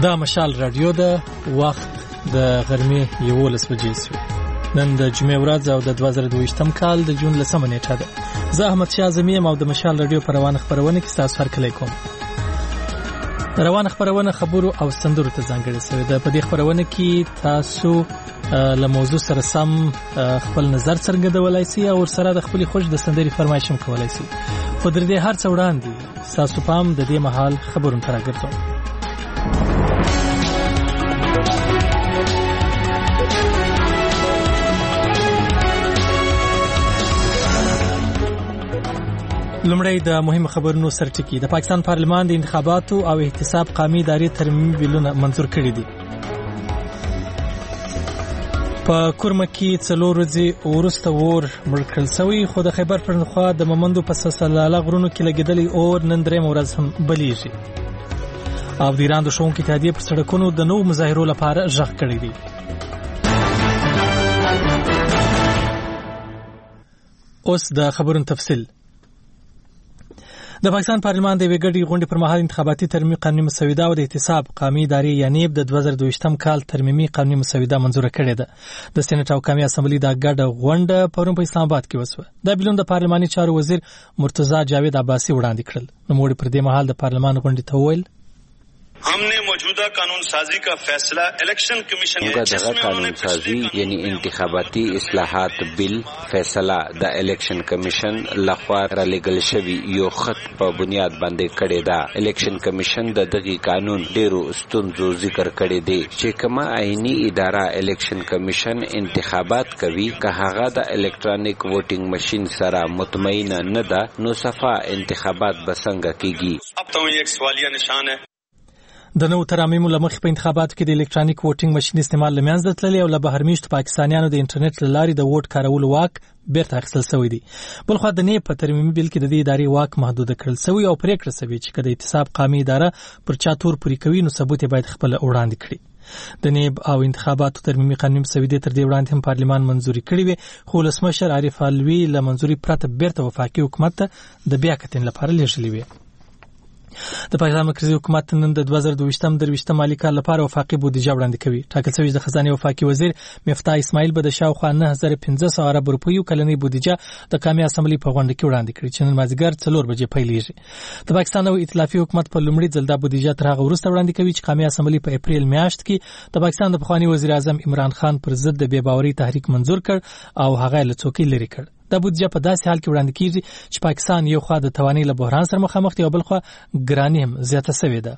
دا مشال رادیو ده. وخت د غرمې 11 بجې شوې. نن د جمعې ورځ او د 2022م کال د جون 10مه نیټه ده. زه احمد شاه اعظمي ام او د مشال رادیو په روانه خبرونه کې تاسو هرکلی کوم. روانه خبرونه خبرو او سندرو ته ځانګړې شوې ده. په دې خبرونه کې تاسو له موضوع سره سم خپل نظر څرګندولای شئ او سره د خپل خوښ د سندري فرمایش هم کولای شئ. خو در دې هر څه وړاندې تاسو پام د دې مهال خبرونه ته راګرځوم. لومړی د مهمه خبرونو سرټکی. د پاکستان پارلمان د انتخاباتو او احتساب قومي ادارې ترمیمي بیلونه منظور کړي دي. په کورمه کې 4 ورځې وروسته اور مړ کړل شوی، خو د خیبر پښتونخوا د مومندو په سلسله غرونو کې لګیدلی اور نن درېمه ورځ هم بلیږي. او د ایران د ښوونکو اتحادیې پر سړکونو د نوو مظاهرو لپاره غږ کړی دی. اوس د خبرونو تفصیل. د پاکستان پارلمان د وګړي غونډې پر مهال انتخاباتي ترمیم قانوني مسوده او د احتساب قومي ادارې یعنی د 2022م کال ترمیمي قانوني مسوده منظور کړې ده. د سېنات او قومي اسمبلی د ګډه غونډه پرون په اسلام آباد کې وشوه. د بیلون د پارلماني چارو وزیر مرتضی جاوید عباسی وړاندې کړل. نوموړي پر دې مهال د پارلمان غونډې ته وویل: हमने मौजूदा कानून साजी का फैसला इलेक्शन कमीशन कानून साजी यानी इंतखाबाती इस्लाहात बिल फैसला द इलेक्शन कमीशन लखवा रालेगल शवी यो खत په بنیاد باندې کړی دا. الیکشن کمیشن د دغه قانون ډیرو ستونزو ذکر کړی دی چې کما آئینی اداره الیکشن کمیشن انتخابات کوي که هغه د الکترونیک ووټینګ ماشين سره مطمئن نه ده نو صفه انتخابات بسنګ کیږي. अब तो एक सवालिया निशान है. د نو ترمیمو لمخې په انتخاباتو کې د الکترونیک ووټینګ ماشين استعمال لمنځه تللی او له بهرمیشتو پاکستانیانو د انټرنیټ لارې د ووټ کارولو واک بیرته اخیستل شوی دی. بلخو د نه په ترمیمي بیل کې د دې ادارې واک محدود کړل شوی او پریکړه شوی چې د احتساب قومي اداره پر چا تور پوری کوي نو ثبوت باید خپل وړاندې کړي. د نیب او انتخاباتو ترمیمي قانوني مسوده تر دې وړاندې هم پارلمان منځوري کړی وي، خو ولسمشر عارف علوي له منځوري پرته بیرته وفاقي حکومت ته د بیا کتنې لپاره لیږلی وي. د پاکستان مرکزی حکومت نن د 2022م مالی کال لپاره وفاقي بودیجه وړاندې کوي. ټاکل شوی د خزانه وفاقي وزیر مفتاح اسماعیل به د شاوخوا 9500 ارب روپیو کلنۍ بودیجه د قومي اسمبلی په غونډه کې وړاندې کړي چې نن مازیګر 4 بجې پیلېږي. د پاکستان او ائتلافي حکومت په لومړي ځل د بودیجه تر هغه وروسته وړاندې کوي چې قومي اسمبلی په اپریل میاشت کې د پاکستان د پخوانی وزیر اعظم عمران خان پر ضد د بې باورۍ تحریک منظور کړ او هغه له څوکۍ لري کړ. دا بودیجه په داسې حال کې وړاندې کیږي چې پاکستان یو خوا د توانۍ له بحران سره مخامخ دی او بل خوا ګراني هم زیاته شوې ده.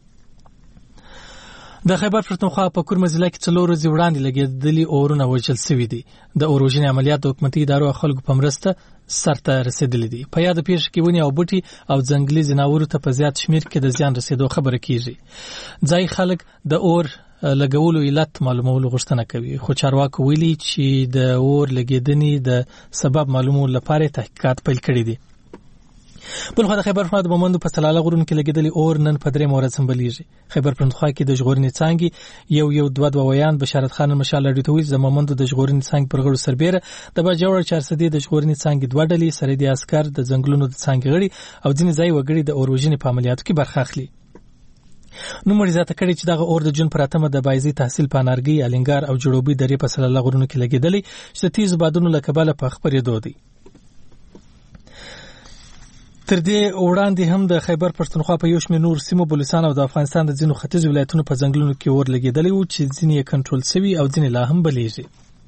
د خیبر پښتونخوا په کورمه ضلع کې 4 ورځې وړاندې لګېدلي اورونه وژل شوي دي. د اور وژنې عملیات د حکومتي ادارو او خلکو په مرسته سرته رسیدلي دي. په یاد پیښه کې ونې او بوټي او ځنګلي ځناورو ته په زیات شمیر کې د زیان رسیدو خبره کیږي. ځای خلک د اور لګولو علت معلومولو غوښتنه کوي، خو چارواکو ویلي چې د اور لګیدنې د سبب معلومولو لپاره تحقیقات پیل کړي دي. بلخو د خیبر پښتونخوا د مومندو په سلاله غرونو کې لګیدلی اور نن په 3 ورځ هم بلیږي. خیبر پښتونخوا کې د ژغورنې څانګې یو 2 ویان بشارت خان مشال لري ته ویل د مومندو د ژغورنې څانګې پر غړو سربېره د باجوړ 400 د ژغورنې څانګې 2 ډلې سره د عسكر د ځنګلونو د څانګې غړي او ځینې ځای وګړي د اور وژنې په عملیاتو کې برخه اخلي. نو مړي زیاته کړي چې دغه اور د جون پر اتمه د بایزي تحصیل پانارګي الینګار او جړوبي درې په سلاله غرونو کې لګیدلی چې تیز بادونو له کبله په خبرېدو دي. تر دې وړاندې هم د خیبر پښتونخوا په یو شمېر نور سیمو بلوچستان او د افغانستان د ځینو ختیځ ولایتونو په ځنګلونو کې اور لګیدلی و چې ځینې یې کنټرول شوي او ځینې لا هم بلیږي.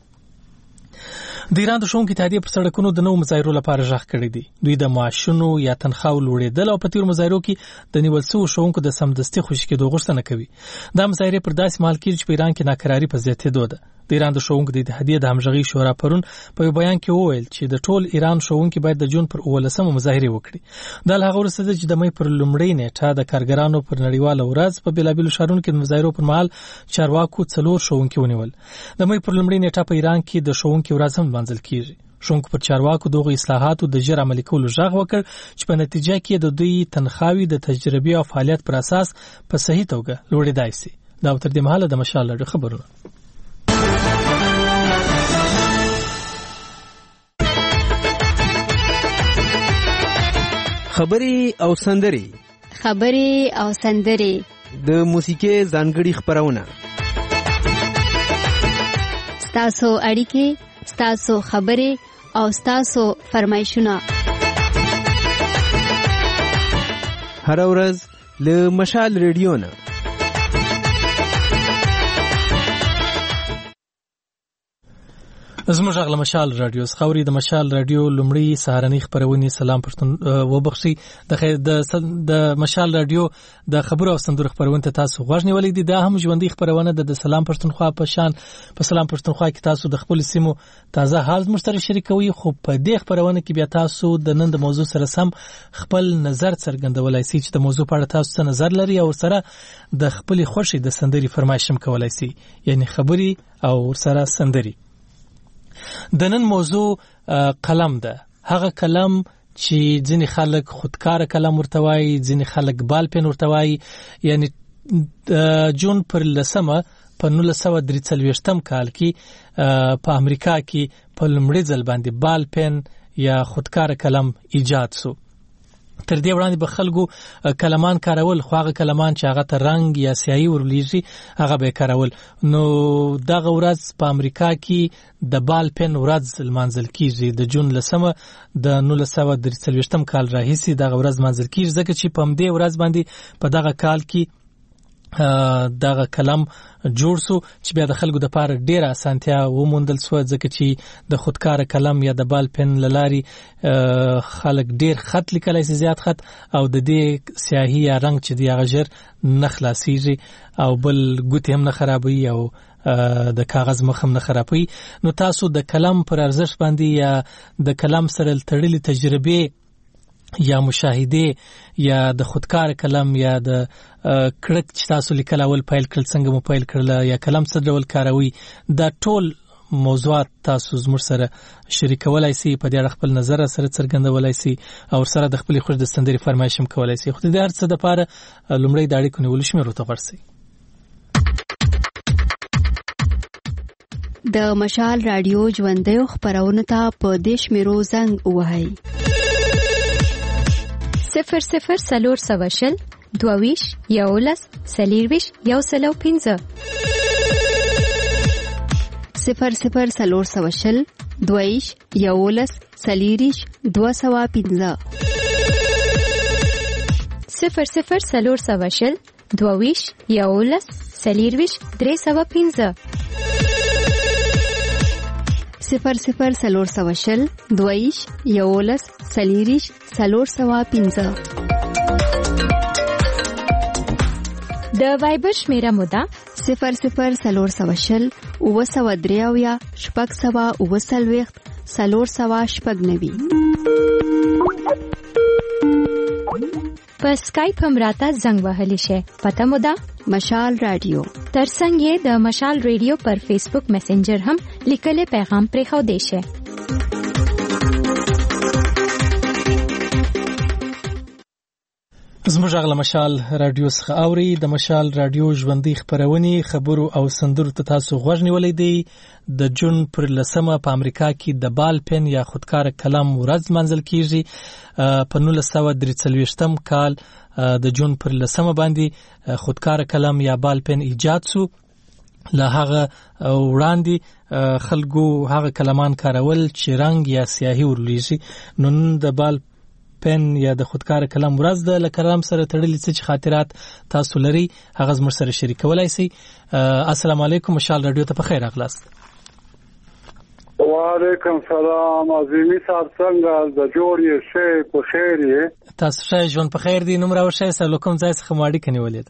د ایران د ښوونکو اتحادیې پر سړکونو د نوو مظاهرو لپاره غږ کړی دی. دوی د معاشونو یا تنخواو لوړېدل او په تیرو مظاهرو کې د نیول شوو ښوونکو د سمدستي خوشي کېدو غوښتنه کوي. دا مظاهرې پر داسې مهال کېږي چې په ایران کې ناکراري په زیاتېدو ده. د ایران د ښوونکو د اتحادیې د همغږۍ شورا پرون په یو بیان کې وویل چې د ټول ایران ښوونکي باید د جون پر 18 مظاهرې وکړي. دا له هغه وروسته ده چې د مې پر لومړۍ نیټه د کارګرانو پر نړیواله ورځ په بېلابېلو ښارونو کې د مظاهرو پر مهال چارواکو 4 ښوونکي ونیول. د مې پر لومړۍ نیټه په ایران کې د ښوونکي ورځ هم لمانځل کېږي. ښوونکو پر چارواکو دغه اصلاحاتو د ژر عملي کولو غږ وکړ چې په نتیجه کې د دوی تنخواوې د تجربې او فعالیت پر اساس په صحیح توګه لوړېدای شي. دا تر دې مهاله د مشال لري خبرونه. خبري او سندري د موسیقي ځانګړي خپرونه، ستاسو اړیکې، ستاسو خبرې او ستاسو فرمایشونه هر ورځ له مشال ریډیو نه. زموږ غږ له مشال رادیو څخه اوري. د مشال رادیو لومړی سهارنۍ خبرونه سلام پښتون وبخښي. د مشال رادیو د خبرو او سندرو خبرونه تاسو غوښنی ولې دي. دا هم ژوندۍ خبرونه د سلام پښتونخوا په شان په سلام پښتونخوا کې تاسو د خپل سیمو تازه حال مشترک شریکوي. خو په دې خبرونه کې بیا تاسو د نن د موضوع سره سم خپل نظر څرګندولای شئ چې د موضوع په اړه تاسو څه نظر لري او سره د خپل خوښي د سندري فرمایش هم کولای شئ، یعنی خبري او سره سندري. د نن موضوع قلم ده. هغه قلم چې ځینې خلک خودکار قلم ورته وایي، ځینې خلک بال پن ورته وایي. یعنی جون پر لسمه په 1943 کال کې په امریکا کې په لومړي ځل باندې بال پن یا خودکار قلم ایجاد شو. تر دې وړاندې به خلکو کلمان کارول، خو هغه کلمان چې هغه ته رنگ یا سیاهي ورلیږي هغه به کارول. نو دغه ورځ په امریکا کې د بال پن ورځ لمانځل کیږي. د جون لسمه د 1943 کال راهیسې دغه ورځ لمانځل کیږي، ځکه چې په دې ورځ باندې په دغه کال کې دغه کلم جوړ سو چې بیا د خلکو د پاره ډیره اسانتیا وموندل سو، ځکه چې د خودکار قلم یا د بال پن للاري خلک ډیر خط لیکلای شي، زیات خط، او د دې سیاهي یا رنگ چې دی هغه ژر نه خلاصيږي او بل ګوتې هم نه خرابوي او د کاغذ مخ هم نه خرابوي. نو تاسو د کلم پر ارزښت باندې یا د کلم سره تړلې تجربه یا مشاهده یا د خودکار کلم یا د کړک چې تاسو لیکل اول فایل کړل څنګه مو فایل کړل یا کلم څه ډول کاروي، دا ټول موضوعات تاسو زموږ سره شریکولای شئ، په دې اړه خپل نظر سره څرګندولای شئ او سره د خپل خوښ د سندري فرمایش هم کولای شئ. خو د هر څه لپاره لومړی د اړیکو نیول شمیر ته ورسئ. د مشال رادیو ژوندۍ خبرونه ته په دیش میرو زنګ وهاي 00 سلور سواشل دوویش یولس سلیرویش یوسلو 15 00 سلور سواشل دوویش یولس سلیریش 215 00 سلور سواشل دوویش یولس سلیرویش 315 00 سلور سواشل دویش یولس سلیریش 315 د وایبر شمیره مودا 00 سلور سواشل وسودریاویا شپږ سوا وسلويخت سلور سوا شپږ نوي. په اسکایپ هم راته زنګ وهلی شي. پته مودا مشال رادیو. ترڅنګ یې د مشال رادیو پر فیسبوک میسنجر هم لیکلې پیغام پرې خو دی شي. زموږ غږ له مشال رادیو څخه اوري. د مشال رادیو ژوندۍ خبرونه خبرو او سندرو ته تاسو غوږ نیولې دي. د جون پر لسمه په امریکا کې د بال پن یا خودکار قلم ورځ منځل کیږي. په 1943 کال د جون پر لسمه باندې خودکار قلم یا بال پن ایجاد شو. له هغه وړاندې خلکو هغه کلمان کارول چې رنگ یا سیاهي ورلیږي. نن د بال پن یا د خودکار قلم ورځ د لکلام سره تړلې څه خاطرات تاسو لري هغه زموږ سره شریکولای شئ. السلام علیکم، مشال رادیو ته بخیر اغلاست. وعلیکم سلام عظیمی صاحب، څنګه د جوړې شي په خیر یې؟ تاسو ښه ژوند په خیر دی؟ نوم راوښی سره کوم ځای څخه ماړی کني ولید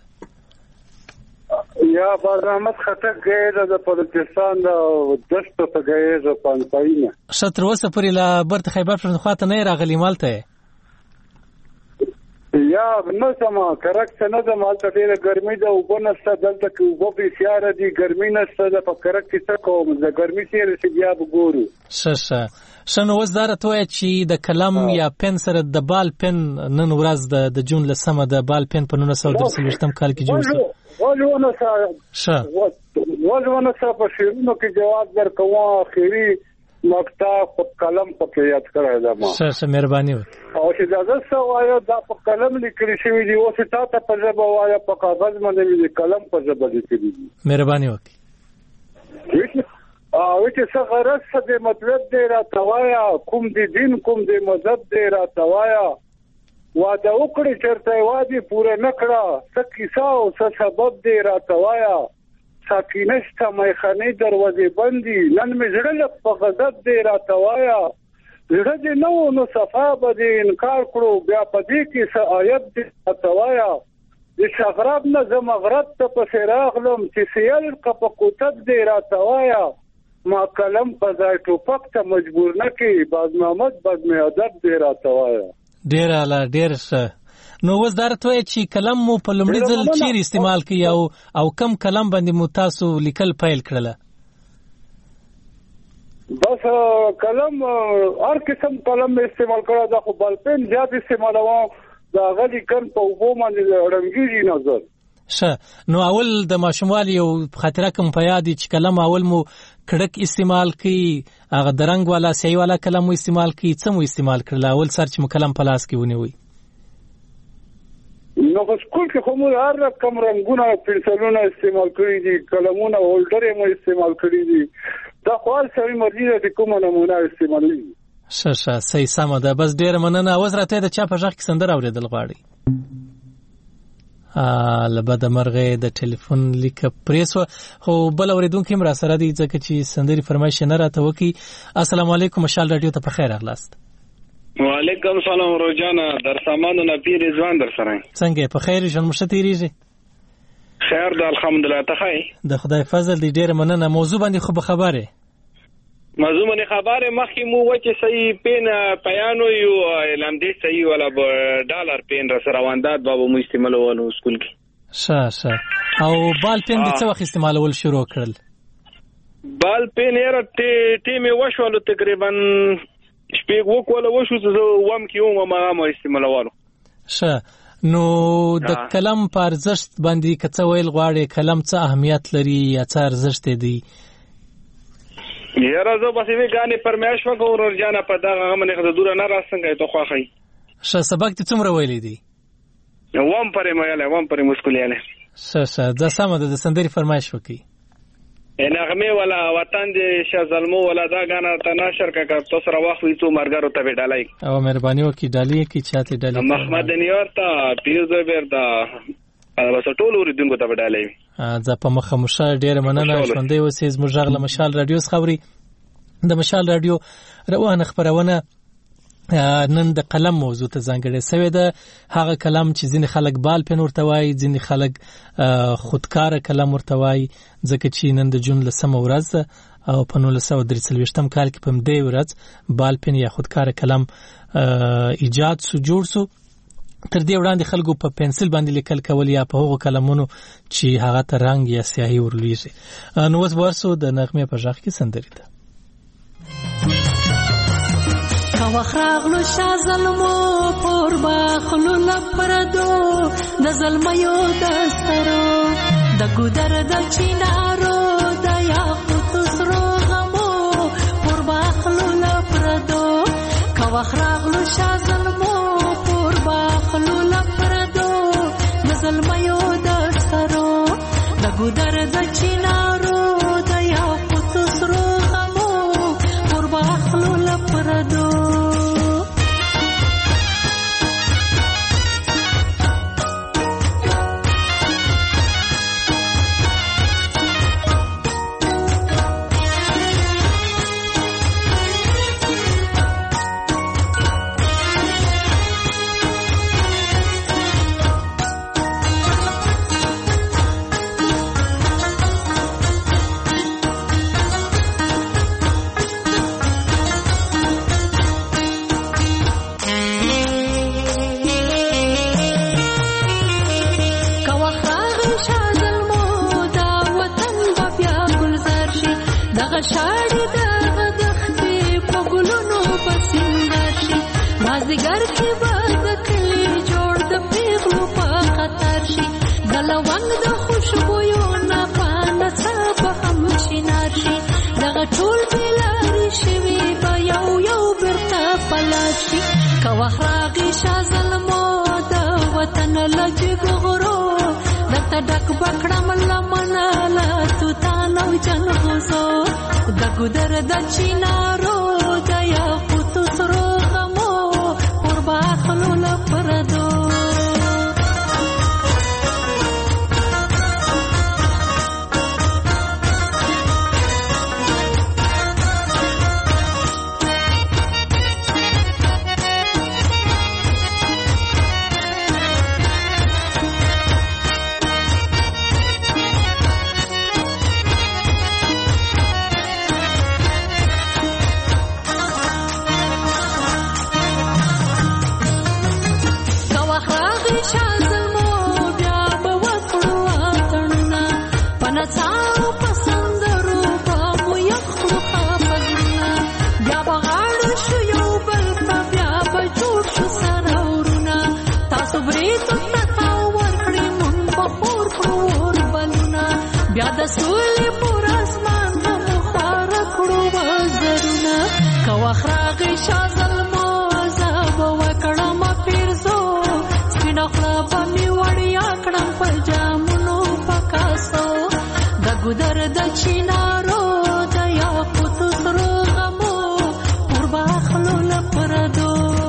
یا بار احمد خټک ګیزه د پاکستان د دشتو ته ګیزه پانپاینه شتر وسه پرې لا برت خیبر پښتونخوا ته نه راغلی مالته یا نو سما کرکټ نه د مالته ډیره ګرمي ده او بنسته دلته کې وبو په سیاره دي ګرمي نشته د کرکټ څخه کوم د ګرمي سیاره چې بیا وګورو شنو وزاره توه چې د کلم یا پن سره د بال پن نن ورځ د جون لسمه د بال پن په 1923 کال کې جوړ شو. ولونه سره په شیرونو کې جواب درکوم اخیری مقطع په قلم پکې یاد کړی دا ما ښه مهرباني او چې دا زه وایا دا په قلم لیکل شوی دی او چې تا ته په ژبه وایا په کاغذ باندې دی قلم په ژبه لیکل دي مهرباني وکړئ او چې څه غرض څه د مطلب دی را توایا کوم دی دین کوم دی مذهب دی را توایا واده وکړي چرته وادي پوره نکړه څه کیسه او څه سبب دی را توایا ساکینشته میخانه دروازې بندي نن می زړه په غضب دی را توایا زړه دې نو صفا به انکار کړو بیا پدې کې څه آیت دی را توایا د شغرب نه زمغرب ته په راغلم چې سیل په کوتب دی را توایا ما کلم په ځای ټوپک ته مجبور نه کی باز محمد باز می ادب دی را توایا ډیر اعلی ډیر ښه نو اوس درته چې کلم مو په لومړي ځل چیر استعمال کی او کم کلم باندې مو تاسو لیکل پیل کړل بس کلم هر قسم کلم استعمال کړه دا خو بلپن زیات استعمالوم دا غلی کن په وبو باندې رنګیږي نظر ښه نو اول د ماشوموالي یو خاطره کوم په یاد چې کلم اول مو کړک استعمال کی هغه درنګ والا سیای والا کلم مو استعمال کی څه مو استعمال کړل اول سر چې مو کلم په لاس کې ونیوي نو په سکول کې خو موږ هر رقم رنگونه پنسلونه استعمال کړی دي کلمونه هولډر مو استعمال کړی دي دا خو سړی مرضی د کومه نمونه استعمالوي ښه صحیح سم ده بس ډیر مننه اوس راته د چا په ځخ کې سندر اوریدل غواړي لبد مرغه د ټلیفون لیک پریسو خو بل اوریدونکو هم را سره دي ځکه چې سندري فرمایش نه راته وکي السلام علیکم مشال رادیو ته په خیر اغلاست وعلیکم سلام روزانا در سامانو نبی رضوان در سره څنګه په خیر ژوند مشتریږي خیر د الحمدلله ته خیر د خدای فضل دی ډیر مننه موضوع باندې خو خبره موضوع باندې خبره مخکې مو وچه صحیح پین پیانو یو اعلان دی صحیح ولا ډالر پین را سره واندات بابا مو استعمالولو سکول کې ښه او بال پین د څه وخت استعمالول شروع کړل بال پین یې ټیمه وشولو تقریبا شپږ وکوله وشو زه وم کې ما استعمالولو ښه نو د کلم په ارزښت باندې کڅ ویل غواړي کلم څه اهمیت لري یا څه ارزښت دی یاره زه بس وی غانې پرمیاش وکړو ورجانه په دغه غمنه خد دور نه راستنګای ته خوخی ښه سبق ته څومره ویلې دي وام پرې مېاله وام پرې مشکلیاله ښه د سمه د سندري فرمایش وکي نغمه ولا وطن دې شازلمو ولا دا غانا تناشر کا تاسو را واخوي تو مرګرو ته ډالای او مهرباني وکي ډالۍ کی چاته ډالۍ محمد نیور ته پیو زبر دا بس ټول اوریدونکو ته ډالۍ ځ په مخه مشه ډیر مننه ژوندۍ اوسې زموږ غږ له مشال رادیو خبري د مشال رادیو روانه خبرونه نن د قلم موضوع ته ځانګړې سوی ده هغه کلم چې ځینې خلک بال پن ورته وایي ځینې خلک خودکار کلم ورته وایي ځکه چې نن د جون لسمه ورځ او په 1943 کال کې په دې ورځ بال پن یا خودکار کلم ایجاد سو جوړ سو تر دې وړاندې خلکو په پنسل باندې لیکل کول یا په هغو کلمونو چې هغه ته رنګ یا سیاهي ورلويږي نو اوس ورسو د نغمه په ژغ کې سندري ده وخراغلو شازلمو پور باخلو لپردو د زلمیو دسترو د ګودر د چینارو د یاقوت سرو غمو پور باخلو لپردو وخراغلو شازلمو پور باخلو لپردو د زلمیو دسترو د ګودر د چینارو د یاقوت سرو غمو پور باخلو لپردو شاړې دغه دښتې په ګلونو پسندر شي مازدیګر کې به د کلي جوړ د پیغلو په خطر شي د لونګ د خوشبویو نه په نڅا به هم شینار شي دغه ټول بېلارې شوي ګودر د چینارو د یاقوت سرو غمو قربا خلو لپردو ګودر د چینارو د یاقوت سرو غمو قربا خلو لپردو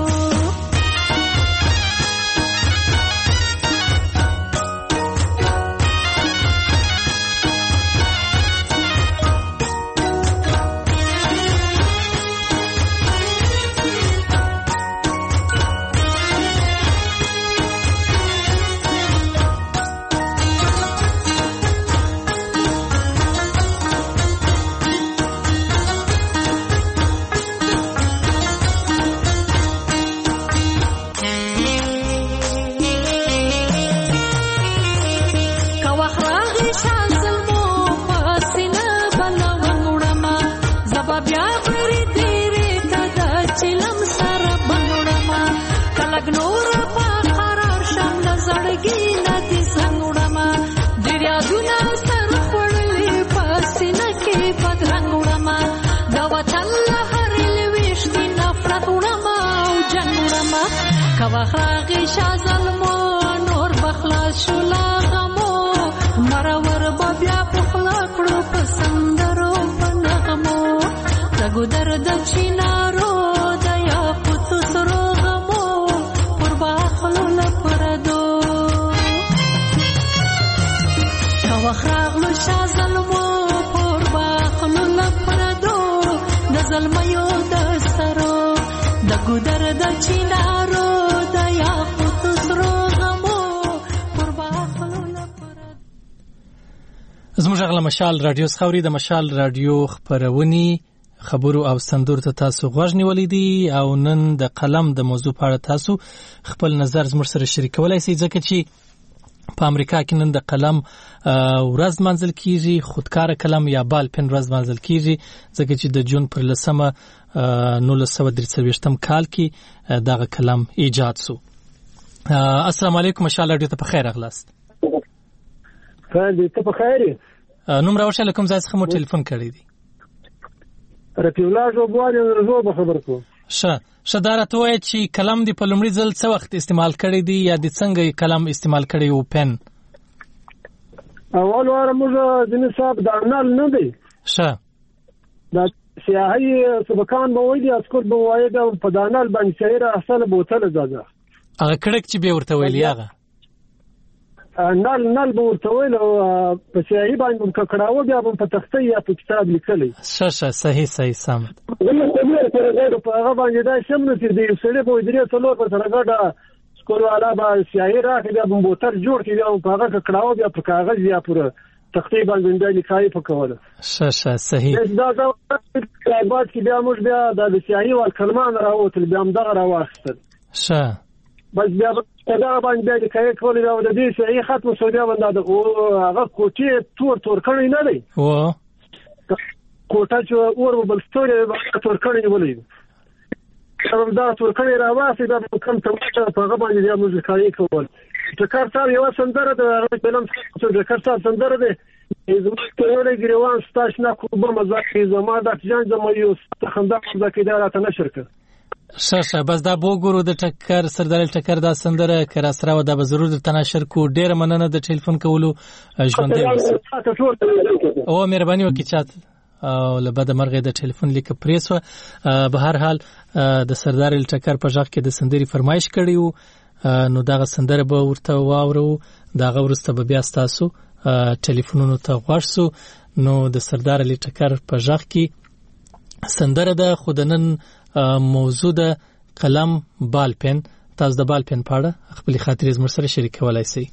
کواخراغی شازلمو نور بخلاص شولا غمو مرور بیا پخلا کړو پسندرو پنغمو تګودر د چینارو د یاقوت سرو غمو قربا خلو لپردو کواخراغلو شازلمو قربا خلو لپردو د زلمیو د سرو د ګودر د چینارو زموږ غلا مشال رادیو خوري د مشال رادیو خبرونی خبرو او سندور ته تاسو غوږ نیولې دي او نن د قلم د موضوع په اړه تاسو خپل نظر زموږ سره شریکولای شئ ځکه چې په امریکا کې نن د قلم ورځ منځل کیږي خودکار قلم یا بال پن ورځ منځل کیږي ځکه چې د جون پر 1943 کال کې دغه قلم ایجاد شو. السلام علیکم مشال رادیو ته په خیر اغلاست. ته په خیر نوم راوښه کوم ځای څخه مو ټلیفون کړی دی؟ رفیع الله جوبوالي زه به خبر کوم. شدارت وای چې کلم دی په لومړي ځل څه وخت استعمال کړی دی یا د څنګه کلم استعمال کړی او پن؟ اول واره موږ د نصاب د انال نه دی. دا سیاحي سبکان به وایي اسکول به وایي دا په دانال باندې سیاره اصل بوتل زده. هغه کړک چې به ورته ویلی هغه نال به ورته ویل او په سیاحي باندې ککړاو بیا په تخته یا په کتاب لیکلی. صحیح سمت. په هغه باندې دا شمنه چې د سړي په درې څلور پر سره ګډه سکول والا به سیاحي راکړي بیا به بوتل جوړ کړي او په هغه ککړاو بیا په کاغذ یا پر تخته باندې د لیکای په کوله. صحیح. دا بعد کې بیا موږ بیا د سیاحي ول کلمان راوتل بیا هم دغه راوخستل. بس بیا دا باندې د کای کول دا د دې صحیح ختم سعودي باندې د هغه کوټي تور کړی نه دی و کوټه چې اور بل ستوري تور کړی ولې دا تور کړی راواسي دا کوم ته په هغه باندې د موږ کای کول چې کار سره یو سندره د فلم څخه کار سره سندره ده زموږ ته یو ګریوان ستاش نه کوم مزاج زما د جان زما یو خندا ځکه دا راته نشر کړ. بس دا بوګورو د ټکر سردار ټکر دا سندره کرا سره و دا به ضرور د تناشر کو ډیر مننه د ټلیفون کولو ژوند دی او مهرباني وکړئ چات او لبد مرغه د ټلیفون لیک پریسو به هر حال د سردار الټکر په ځخ کې د سندري فرمایش کړیو نو دغه سندره به ورته واورو دغه ورسته به بیا تاسو ټلیفونونو ته غوښسو نو د سردار الټکر په ځخ کې سندره د خودنن موضوع د قلم بال پن تاسو د بال پن پاړه خپل خاطرې زموږ سره شریکولای شئ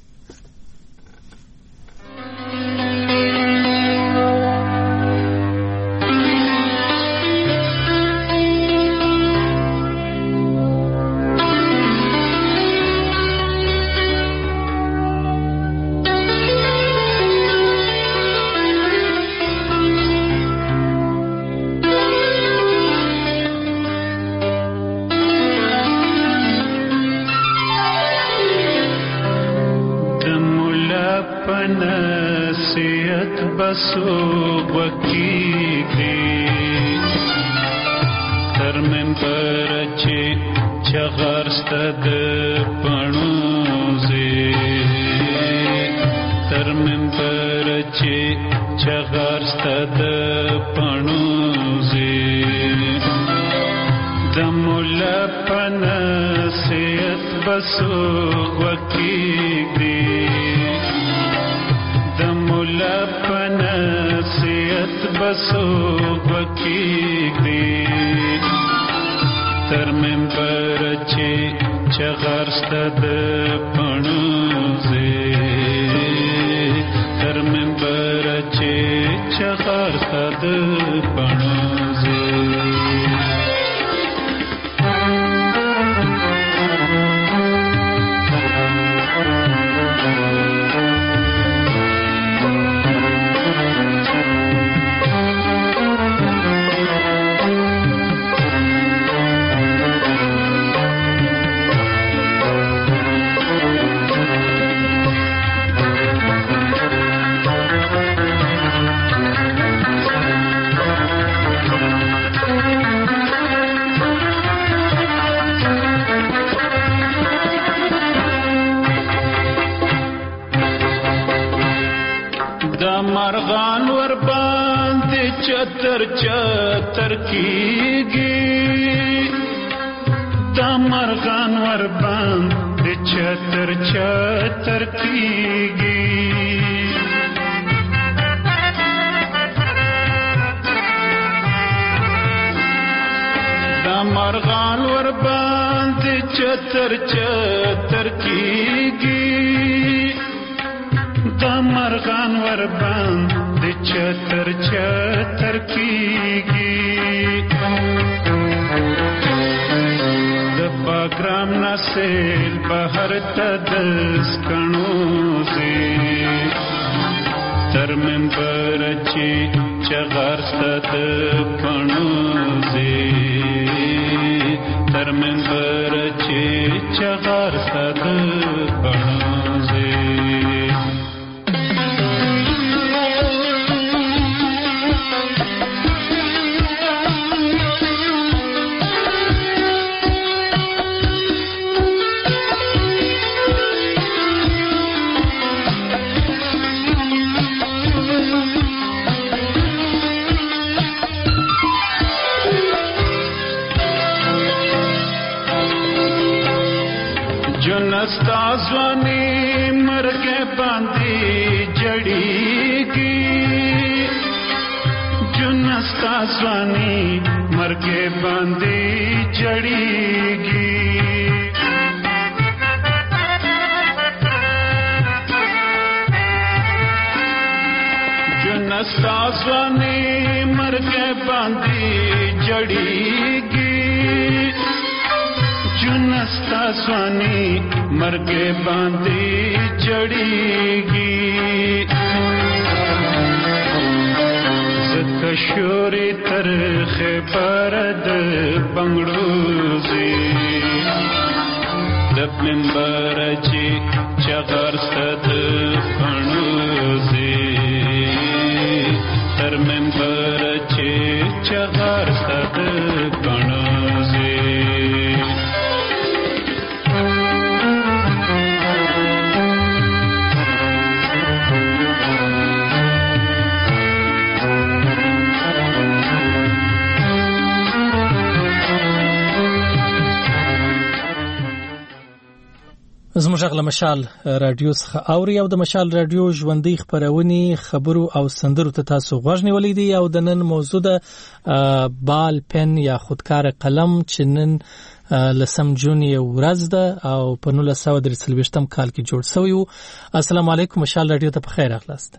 زموږ غل مشال رادیو څخه اوري او د مشال رادیو ژوندۍ خبرونه خبرو او سندرو ته تاسو غوږ نیولې دي او د نن موضوع د بال پن یا خودکار قلم چې نن لسم جون ورځ ده او په 1943 کال کې جوړ شوی و. السلام علیکم مشال رادیو ته په خیر اخلاست.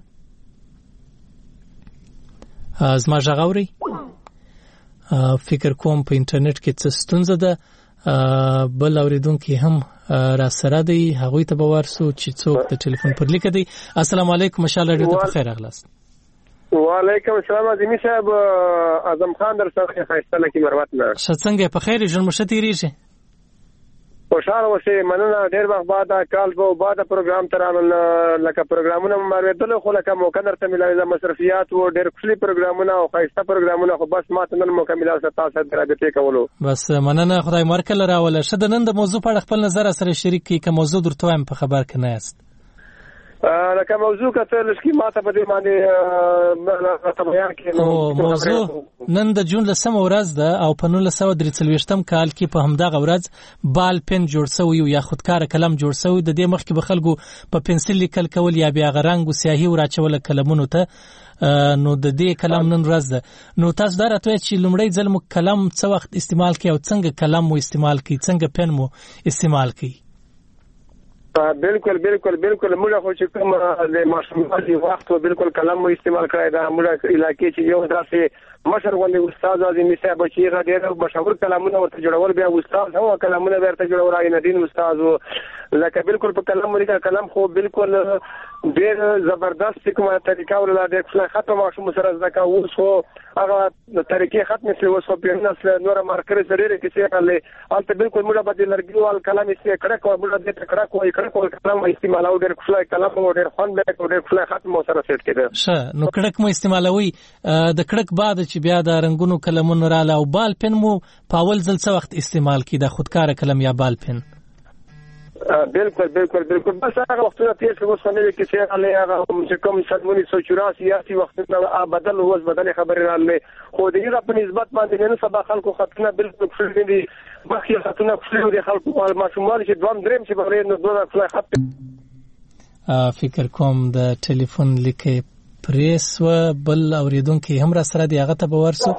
زما غاوري فکر کوم په انټرنیټ کې څه ستونزه ده بل اوریدونکو هم را سره دی هغه ته باور سو چې څوک د ټلیفون پر لیک دی. السلام علیکم مشال رادیو ته په خیر اغلاست. وعلیکم السلام عظیمی صاحب اعظم خان در سره خیسته لکی مروت نه څنګه په خیر ژوند مشته ریږي خوشاله اوسې مننه ډېر وخت بعد کال په بعد پروګرام ترانل لکه پروګرامونه مرویدل خو لکه موقع درته ملایي د مصرفيات او ډېر کلی پروګرامونه او خیسته پروګرامونه خو بس ماته نن مکمل اوسه تاسو درابطه کولو بس مننه خدای مرکل راول شد. نن د موضوع په خپل نظر سره شریک کی که موضوع درته هم په خبر کنه است لکه موضوع کته لشکي ماته په دې باندې تبعیان کې موضوع نن د جون لسم ورځ ده او په 1943 کال کې په همدغه ورځ بال پن جوړ شوی یا خودکار قلم جوړ شوی. د دې مخکې به خلکو په پنسل لیکل کول یا بیا غرنګ او سیاهي وراچول کلمونو ته نو د دې کلم نن ورځ ده. نو تاسو دا راته چې لومړی ځل مو کلم څه وخت استعمال کړئ او څنګه کلم مو استعمال کړئ څنګه پن مو استعمال کړئ؟ بالکل موږ خو چې کوم د ماشومانو وخت بالکل کلم مو استعمال کړی دا موږ علاقې چې یو داسې مشر غوندي استاد اعظمي صاحب چې غډیر مشهور کلمونه ورته جوړول بیا استاد هو کلمونه ورته جوړول راي ندین استاد لکه بالکل په کلم مریکا کلم خو بالکل ډېر زبردست کومه طریقه ورله د خپل ختم ماشوم سره ځکه اوس خو هغه طریقې ختم شي اوس په نسل نور مارکر سره کې څه کړل البته بالکل موږ په دې لرګي او کلم یې کړه کوو موږ دې کړه کوو کلم استعمال او ډېر خپل کلم او ډېر خوان به او ډېر خپل ختم سره سیټ کړه. ښه نو کړک مو استعمالوي د کړک بعد چې بیا د رنگونو کلمونو رااله او بال پن مو په اول ځل څه وخت استعمال کی د خودکار قلم یا بال پن؟ بالکل بس هغه وختونه تیر شو اوس نه کې چې هغه چې کوم 1984 یا وختونه بدل اوس بدل خبرې رااله خو د یوه په نسبت باندې نه سبا خلکو خطونه بالکل فل دي مخکې خطونه فل دي خلکو ماشومان چې دوام دریم چې بغیر نو دوه خپل خط فکر کوم د ټلیفون لیکه پریس و بل اوریدونکو هم را سره دی هغه ته باورسو.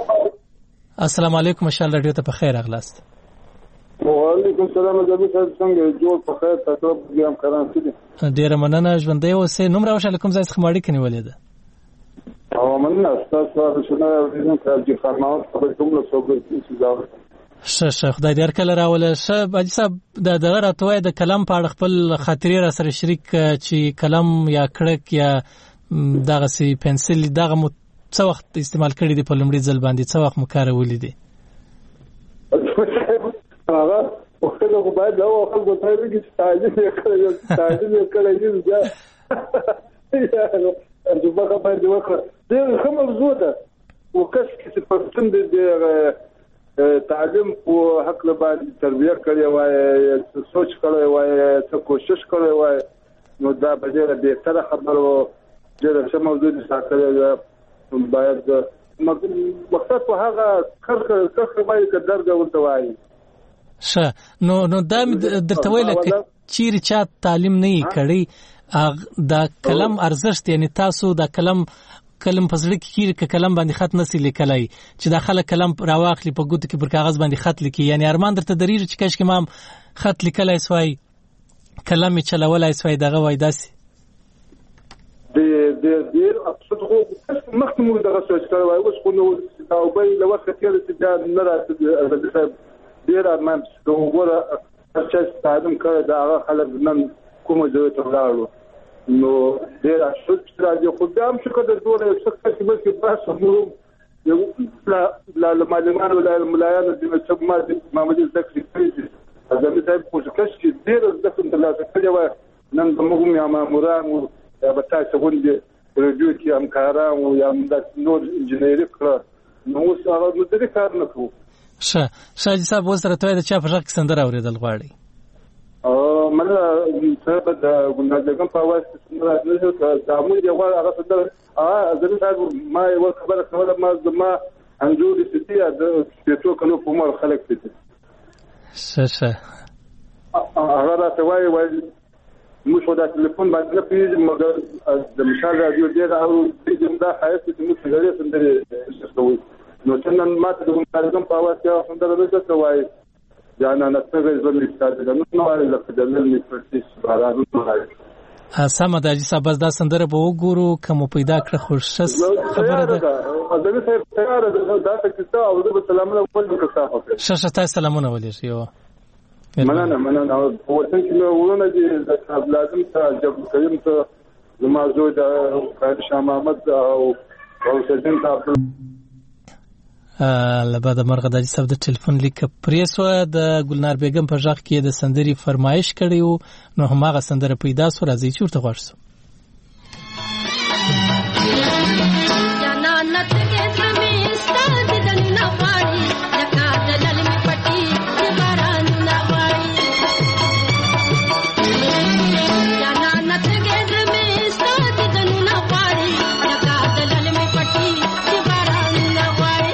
السلام علیکم مشال رادیو ته په خیر اغلاست. وعلیکم السلام علیکم څنګه جوړ په خیر تاسو پروګرام کاران کړی ډیر مننه ژوندۍ اوسې. نوم راوښه کوم ځای څخه ماړی کنيولې ده او مننه تاسو شنو ورته چې فرماو په کوم له صوبې شه خدای دې هر کله راوله. شه باجی صاحب د دغه راتوي د کلم په اړه خپل خاطرې را سره شریک چې کلم یا کړک یا دغه سي پنسل دغه مو څه وخت استعمال کړی دی په لومړي ځل باندې څه وخت مو کارولې دي؟ هغه وخت نو باید دا خلکو ته ویل چې تعجیل کړی دی یا د بخا باندې وکړه د کوم موضوع ده او کس چې پښتون د تعلیم او حق له باندې تربیه کړی وای سوچ کړی وای څه کوشش کړی وای نو دا به ډېر بهتره خبرو ډېر څه موضوع دي ساتل باید مقصد په هغه کړه باید درګه ورته وای. ښه نو دا درته ویل چې چا تعلیم نه کړی دا کلم ارزښت یعنی تاسو دا کلم په زړه کې کلم باندې خط نسی لیکلای چې دا خلک کلم راواخلي په ګوت کې پر کاغذ باندې خط لیکي یعنی ارمان درته درېږي چې کاش کې ما خط لیکلای سوای کلم چلولای سوای دغه وای داسي ډېر اصل خو مخکمو دغه څه کړو وای اوس خو نو او به له وخت کې چې دا نه راځي ډېر ارمان وګوره چې تعلیم کړی دا هغه خلک نن کومه ځای ته ولاړو نو ډېر اصل چې راځي خو دا هم څه د دوه څه چې بس بحث مو یو لا معلومات ولا ملایانو چې محمد زکری کړی ازمه صاحب کوشش چې ډېر ځکه د لاسه کړی و نن موږ یا ماموران او بتاعه غونډه رادیو کې همکاران او یا نور انجنیری کړ نو اوس هغه مدري کار نه کوو. شاجي صاحب اوس راته د چا په ځخ سندره اوریدل غواړي مله صاحب د ګوندګم په واسطه سندره نه دا موږ یو هغه سندره ازمه صاحب ما یو خبره کوله ما انجوري ستیا د څو کنو په مر خلک ستې شه هغه راته وایي موږ خو دا ټلیفون باندې نه پوهېږم مګر د مشال راډیو ډېر اورو دا ښایست چې موږ سندرې کوو نو څنګه ماته د مکالمې په اواز کې سندره درته وایي جانانه څنګه ژوند ستاسو د نو وایي لکه د نن می پرتیس بارانو وایي سمه ده چې بس دا سندره به وګورو کوم پیدا کړ خوشس خبره ده ازمه صاحب تیار ده دا څه او د سلامونه ولې تاسو شاشه تاسو سلامونه ولې یو مننه او وطن کې ورونه دي لازم ته جب کریم ته زما زوی د شاه محمد او سجن ته لبعد مرغه د صاحب د ټلیفون لیک پریسو د ګلنار بیگم په ځخ کې د سندري فرمایش کړیو نو هماغه سندره پیدا سو راځي چې ورته غوښسو جنانت کې زمي ستاد دل نه وایي لکه دل می پټي چې باران نه وایي جنانت کې زمي ستاد دل نه وایي لکه دل می پټي چې باران نه وایي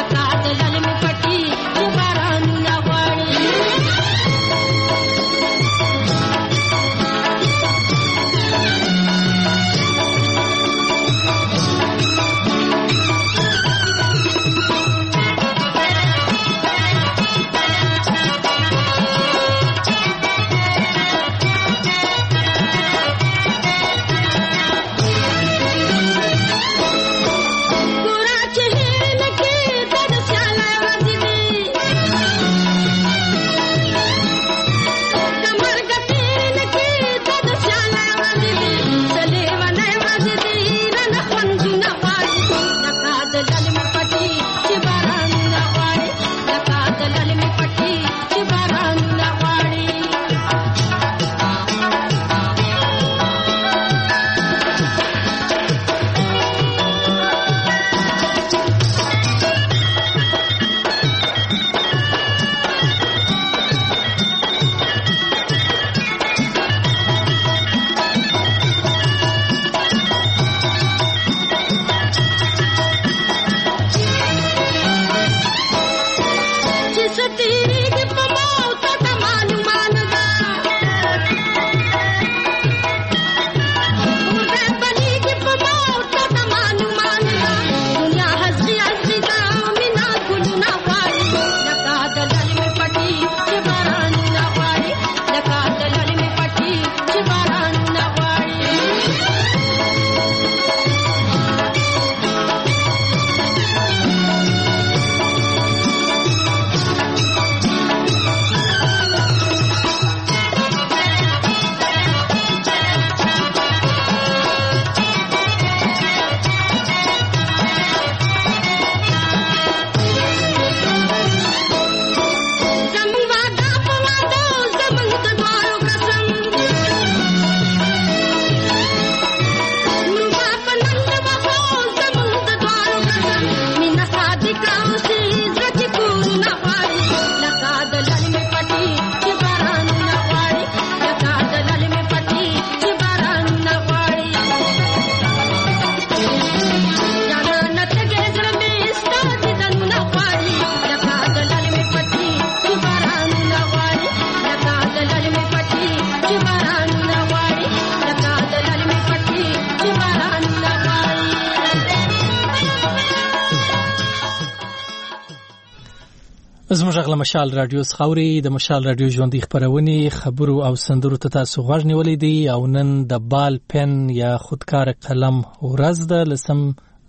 زموږ غل مشال رادیو خاوري د مشال رادیو ژوندۍ خبرونه خبرو او سندرو ته تاسو غوږ نیولې دي او نن د بال پن یا خودکار قلم ورځ ده لسم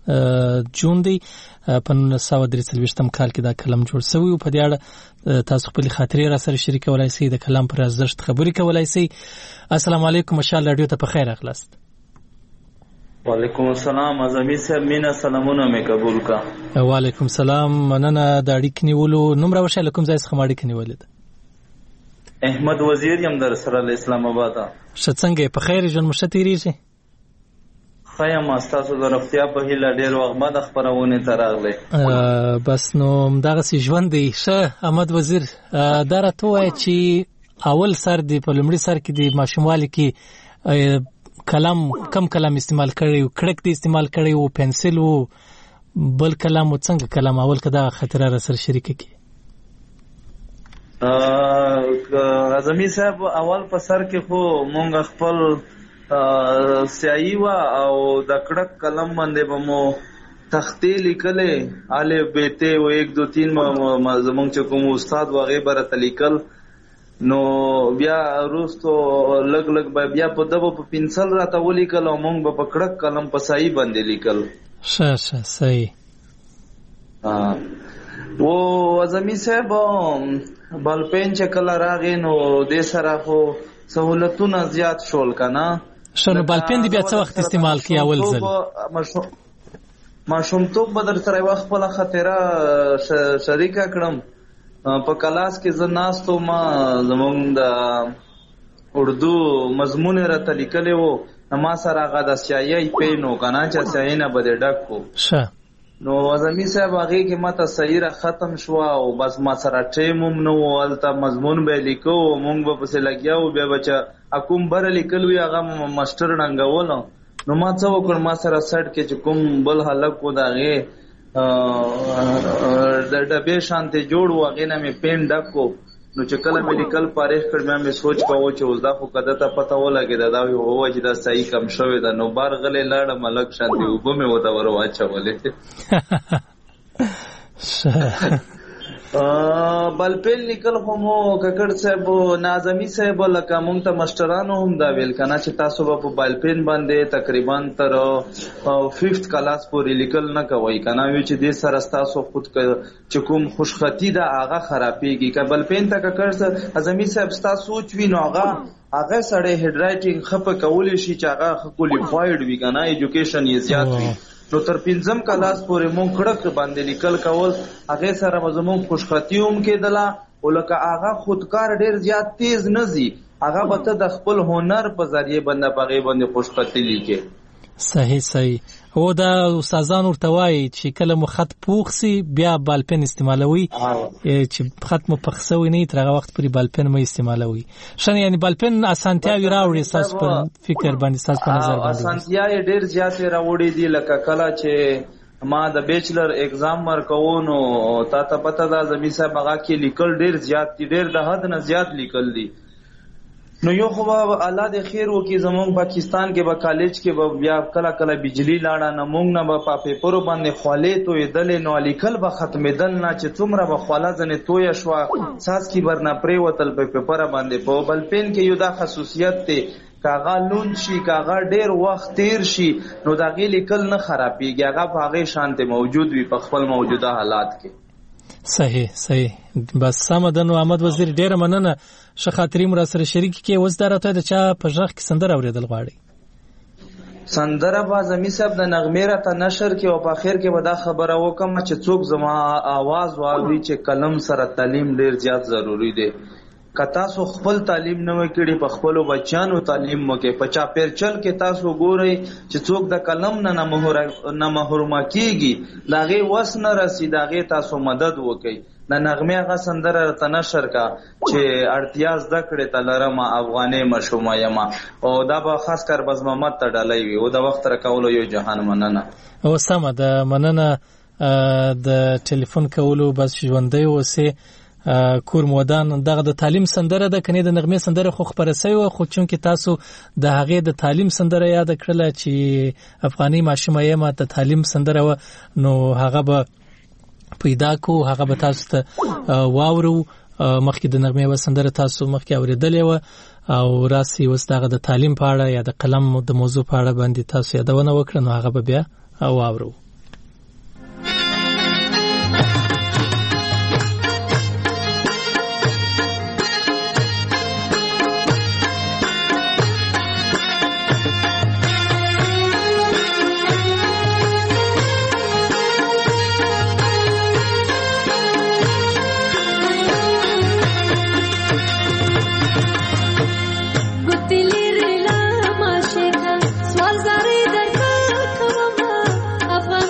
جون دی په 1943 کال کې دا کلم جوړ شوی او په دې اړه تاسو خپل خاطرې را سره شریکولای شئ د کلام پر ارزښت خبرې کولای شئ. السلام علیکم مشال رادیو ته په خیر اخلاست. وعلیکم السلام اعظمي صاحب مینا سلامونه مې قبول کا. وعلیکم السلام مننه د اړیک نیولو نمبر وشاله کوم ځای څخه اړیک نیولې ده؟ احمد وزیر یم در سره اسلام آباد. شڅنګ په خیر ژوند مشتریږي؟ خیم تاسو د رفتیا په هیله ډیر وخت بعد خبرونه تراغله. بس نو دغه سي ژوند دی. شه احمد وزیر دا راته وای چې اول سر دی په لمړي سر کې دی ماشوموالي کې کلام کم کلام استعمال کړی او کړک دی استعمال کړی او پنسل او بل کلام څنګه کلام اول کدا خطر را سره شریک کی. اعظمي صاحب اول په سر کې خو مونږ خپل سیاهي وا او د کړک قلم باندې به مو تختې لیکلې الف ب ت و 1 2 3 زمونږ چې کوم استاد وغه برته لیکل نو بیا وروستو لګ بیا په دغه په پنسل راته ولیکل او مونږ به په کړک قلم په سایي باندې لیکل. ښه صحیح. و اعظمي صاحب بلپین چې کله راغی نو د سره خو سہولتونه زیات شول کنه. شنو بلپین دی بیا څه وخت استعمال کی اول ځل؟ ماشومتوب به در سره وخت په خاطره شریکه کړم په کلاس کې زه ناستو ما زمونږ د اردو مضمون راته لیکلی و ما سره هغه د سیاهي پینو کنه چې سیاهي نه به ډک کو. نو اعظمي صاحب هغه کې ماته صحیح را ختم شو او بس ما سره ټیم هم نو ولته مضمون به لیکو مونږ به پسې لګیاو بیا بچا اکوم بر لیکل وی هغه ماستر ننګول نو ما څه وکړ ما سره سټ کې چې کوم بل حلق کو داغه د ډبې شانته جوړ وغه نه مې پین ډکو نو چې کله مې لیکل پاره کړ مې سوچ کاوه چې اوس دا خو کده ته پته ولګی دا هو چې دا صحیح کم شوی دا نو بار غلې لاړه ملک شانتي وبو مې وته ور واچولې. بلپین لیکل خو مو ککړ صاحب ناظمی صاحب لکه مونږ ته ماسترانو هم دا ویل کنه چې تاسو په بلپین باندې تقریبا تر 5th کلاس پورې لیکل نه کوي کنه وی چې د سره تاسو خود چې کوم خوشخطی دا هغه خرابېږي ک بلپین ته ککړ اعظمي صاحب تاسو سوچ وی نو هغه سړی هډ رائټینګ خپه کول شي چې هغه کوالیفاید وی کنه ایجوکیشن یې زیات وي نو تر 5م کلاس پورې مونږ کړک باندې لیکل کول هغه سره مزمون خوشخطی هم کېدله ولکه هغه خودکار ډیر زیات تیز نه زی هغه به ته د خپل هنر په ذریعہ باندې خوشخطی لیکي. صحیح او دا استادان ورته وایي چې کله مو خط پوخ سي بیا بالپن استعمالوي چې خط مو پخسوي نه تر هغه وخت پورې بالپن مې استعمالوي. شنه یعنی بالپن اسانتیاوي راوړي اساس په فکر باندې اساس په نظر باندې اسانتیاوي ډیر زیات راوړي دي لکه کله چې ما د بیچلر اگزام ورکوو نو تا ته پته ده زمي صاحب هغه کې لیکل ډیر زیات دي ډیر د حد نه زیات لیکل دي نو یو خو الله دې خیر وکي زمونږ پاکستان کې به کالج کې به بیا کله بجلی لاړه نه مونږ نه به په پیپر باندې خولې توې دلې نو لیکل به ختمېدل نه چې څومره به خوله ځنې تویه شوه ساس کې برنه پرېوتل په پیپر باندې په بلپین کې یو دا خصوصیت دی کاغه لون شي کاغه ډیر وخت تیر شي نو دا غي لیکل نه خرابېږي هغه په هغه شانته موجود وي په خپل موجوده حالات کې. صحیح بس سمدن احمد وزیر ډیر مننه شخاطری مر سره شریک کې وزدارته د چا په ژغ کې سندره اوریدل غواړي سندره با زمي صاحب د نغمه را ته نشر کې او په اخر کې به دا خبره وکم چې څوک زما आवाज واوري چې قلم سره تعلیم ډیر زیات ضروری دی کتا سو خپل تعلیم نه وکړي په خپل بچانو تعلیم مکه پچا پرچل کې تاسو ګورئ چې څوک د قلم نه محروم کیږي داغه وس نه رسیداغه تاسو مدد وکړي د نغمه غا سندره تنشر کا چې اړتیاز د کړه تلرم افغاني مشومه یما او دا به خاص کر بز محمد ته ډالۍ وي او د وخت راکولو یو جهان مننه او سم د مننه د ټلیفون کولو بس ژوندۍ اوسه کور مودان دغه د تعلیم سندره د کني د نغمه سندره خو خبره سوی خو چون کې تاسو د هغه د تعلیم سندره یاد کړل چې افغاني ماشومه یما د تعلیم سندره نو هغه به پیدا کو هغه به تاسو ته واورو مخکې د نغمه سندره تاسو مخکې اوریدلې و او راسي وستغه د تعلیم په اړه یا د قلم د موضوع په اړه باندې تاسو یادونه وکړه نو هغه به بیا واورو. افغان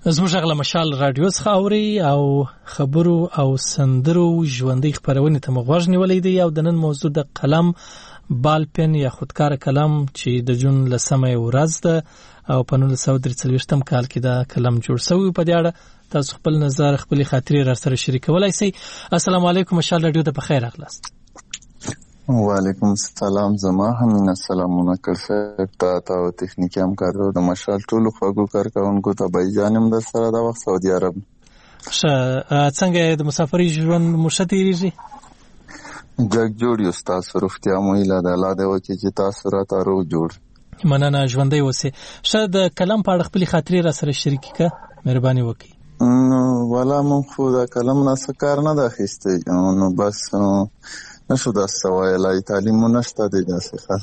زموږ غلا مشال رادیو څخه اوري او خبرو او سندرو ژوندۍ خبرونه ته مغوږ نیولې دي او د نن موضوع د قلم بال پن یا خودکار کلم چې د جون لسمه ورځ ده او په 1943 کال کې دا کلم جوړ شوی. په دې اړه تاسو خپل نظر خپل خاطرې را سره شریکولای شئ. السلام علیکم مشال رادیو ته بخیر راغلاست. وعلیکم السلام. زما هم سلامونه کړه ته او تخنیکی همکارو د مشال ټولو خواږو کارکونکو ته بای جانم در سره د وخت سعودي عرب. څنګه د مسافرۍ ژوند مشتریږي؟ جګ جوړ یو تاسو روغتیا مو اله د الله د وکي چې تاسو را تارو جوړ مننه ژوندۍ اوسه. شاید کلم په اړه خپل خاطرې را سره شریک کا مهرباني وکړئ. والا مون خو دا کلم نه سکار نه داخسته نو بس نشو دا سوالای تعلیم نشته دی داسې خاص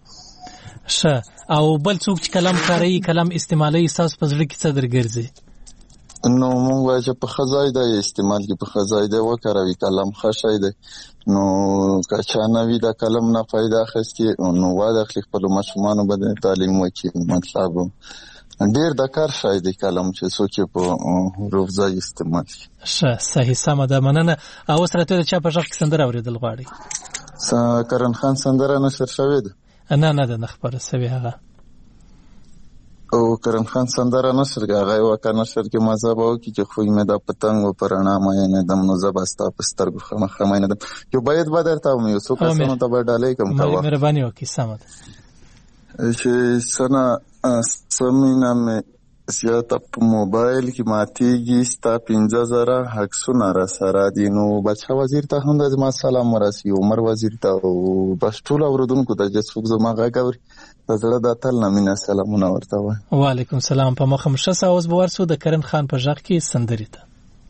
او بل څوک چې کلم کاروي کلم استعمالي تاسو په ځړ کې څه درګرځي؟ نو مونږ وایو چې په خزای دا استعمال کې په خزای دا وکړوي کلم خشای دی نو که نه وی دا کلم نه फायदा اخستي نو واده خپل مشمانو باندې تعلیم وکړي مطلب ډیر د کار شاید کلم چې څوک په روزای استعمال صحیح سم ده مننه. او سره ته چا په ځخ کې سندره اوریدل غواړي؟ کرن خان سندره نشر شوی ده؟ نه ده خبره سوي هغه او کرن خان سندره نشر هغه وکړ نشر کې مزه به وکړي چې خو مې د پتنګ پرانا مې نه دم نو زبستا پسترګو خمه نه ده یو باید بدرته مې یو څوک سمو ته ډالې کوم تا مهرباني وکړي سم ده چې سنا سمینه مې زیاته په موبایل کې ماتېږي ستا 15000 حقسونه را سره دي نو بچا وزیر ته هم د ما سلام ورسي عمر وزیر ته او بس ټول اوردونکو ته چې څوک زما غاګوري زړه د تل نامینه سلامونه ورته وای. وعلیکم السلام. په مخه مشه اوس به ورسو د کرن خان په ځخ کې سندري ته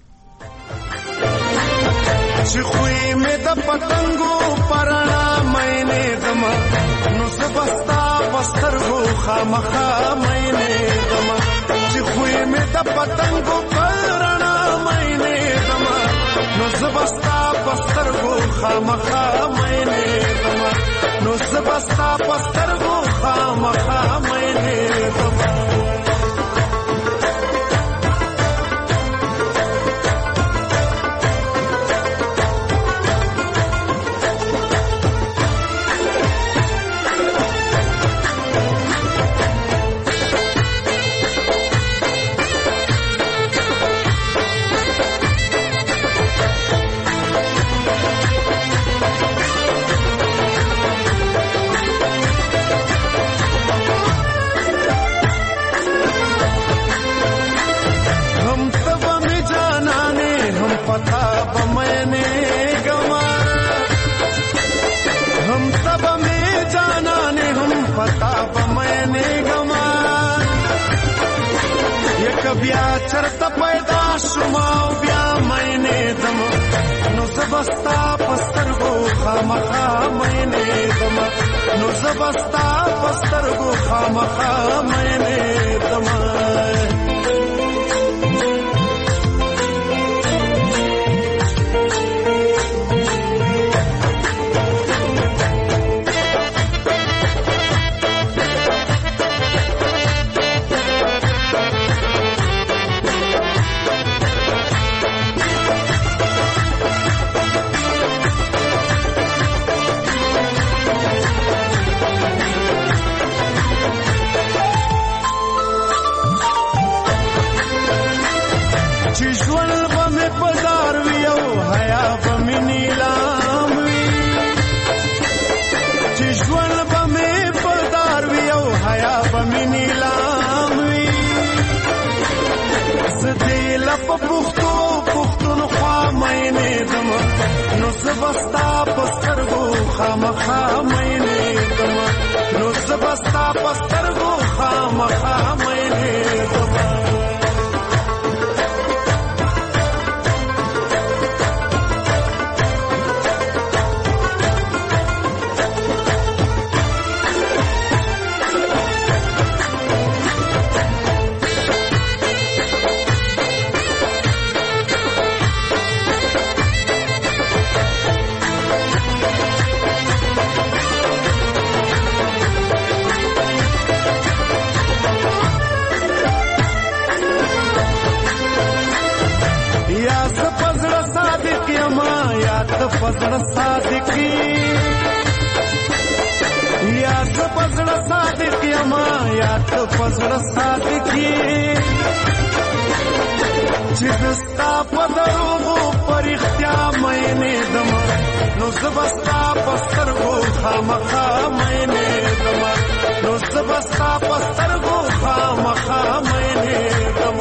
چې خوې مې د پتنګو پرانا مې نه دما نو زبستا بسترګو خامخا مې نه دما چې خوې مې د پتنګو پرانا مې نه دما نو زبستا بسترګو خامخا مې نه دما نو زبستا بسترګو خامخا مې نه دما بیا چرته پیدا شوما بیا مې نه دم نو زبستا پسترګو خامخا مې نه دم نو زبستا پسترګو خامخا مې نه دم پختونخوا مې نه دم نو زبستا پسترګو خامخا مې نه دم نو زبستا پسترګو خامخا مې نه دم پزړه صادقي یا ته پزړه صادق یما یا ته پزړه صادقي چې دستا په دروغو پرختیا مینه دم نو زبستا پسترګو خامخا مینه دم نو زبستا پسترګو خامخا مینه دم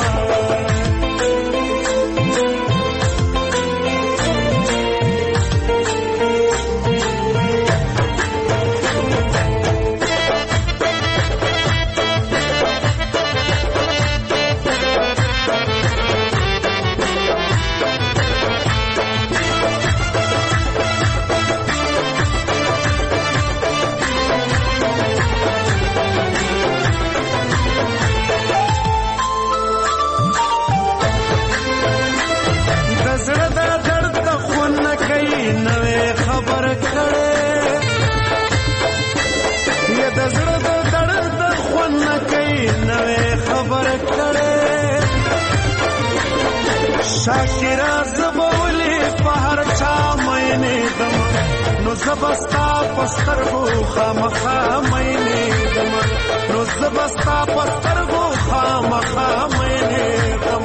شاکرا زبولی پهر چا مینه دم نو زبستا پسترګو خامخا مینه دم نو زبستا پسترګو خامخا مینه دم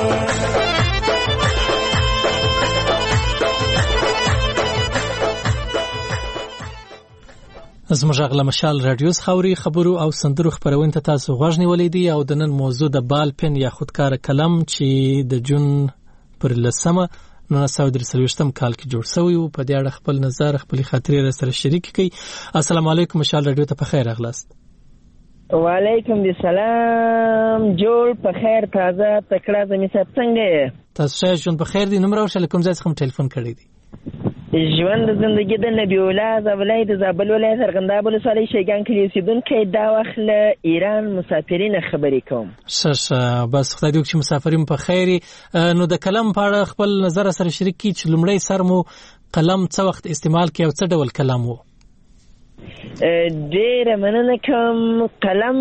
زموږ غلا مشال رادیو خوري خبرو او سندرو خبرونه ته تاسو غوښ نیولې دي او د نن موضوع د بال پن یا خودکار کلم چې د جون پر لسمه 1943 کال کې جوړ شوی او په دې اړه خپل نظر خپل خاطرې سره شریک کړي. السلام علیکم مشال رادیو ته په خیر اغلاست. وعلیکم السلام جوړ په خیر تازه تکړه زمي صاحب څنګه تاسو ژوند په خیر دي نمبر او شل کوم ځای څخه ټلیفون کړی دی ژوند زندگی د نبی الله زولای د زابل ولایت ارغنداب ولسوالۍ شیګان کلی اوسیدونکو دا وخت له ایران مسافرین خبرې کوم. بس خدای دې چې مسافرین په خیر. نو د کلم په اړه خپل نظر سره شریک کی چې لومړی سر مو قلم څه وخت استعمال کی او څه ډول کلم وو؟ ډېر مننه کوم. قلم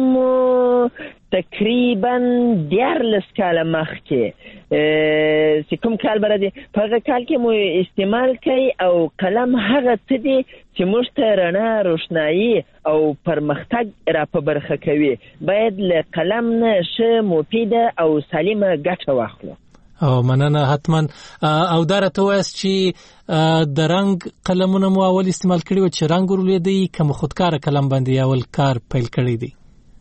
تقریبا 14 کال مخکې چې کوم کال برده په هغه کال کې مو استعمال کوي او قلم هغه څه دی چې موږ ته رڼا روښنايي او پرمختګ را په برخه کوي. باید له قلم نه ښه مفیده او سالمه ګټه واخلو. او مننه حتما. او دا راته وایست چې د رنګ قلمونه مو اول استعمال کړي و چې رنګ ورلیدي کوم خودکار قلم باندې اول کار پیل کړی دی؟